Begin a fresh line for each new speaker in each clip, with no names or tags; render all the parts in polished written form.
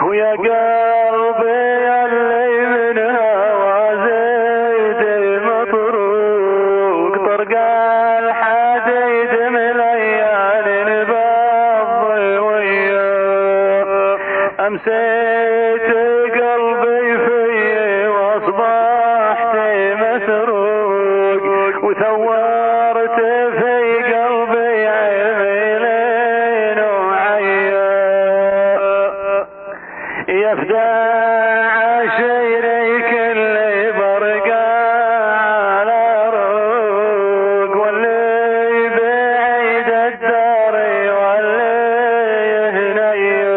ويا قلبي اللي من هوا زيد مطروق طرق الحديد مليان بالضي وياه امسيت قلبي فيه واصبحت مسروق وثورت في قلبي عميلين وعيا يفدى عشيري كل برقة على روق واللي بعيد الدار واللي هنيا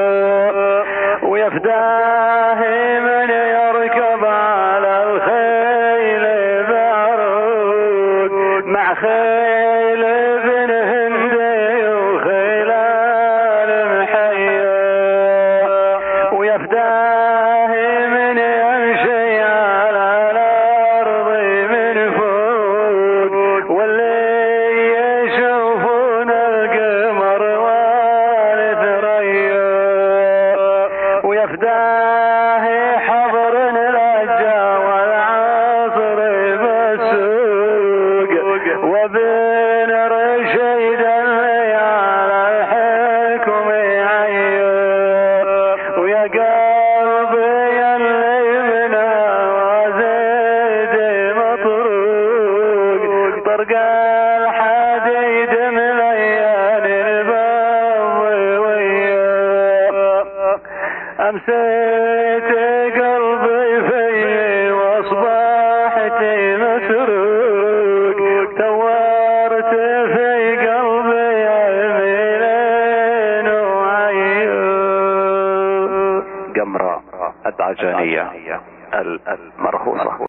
ويفداه من يركب على الخيل بعروق مع خيل بن هندي وخيل المحيا ويفداه من يمشي على الارض من فوق واللي يشوفون القمر والثريا ويفداه حضر الأجا والعصر بالسوق وبن رشيد اللي على الحكم يعيا ويا قلبي اللي من هوا زيد مطروق طرق الحديد مليان بالضي وياه امسيت قلبي فيه واصبحت مسروق ثورت في قلبي عميلين وعيا. قمرة الدعجانية المرخوصة.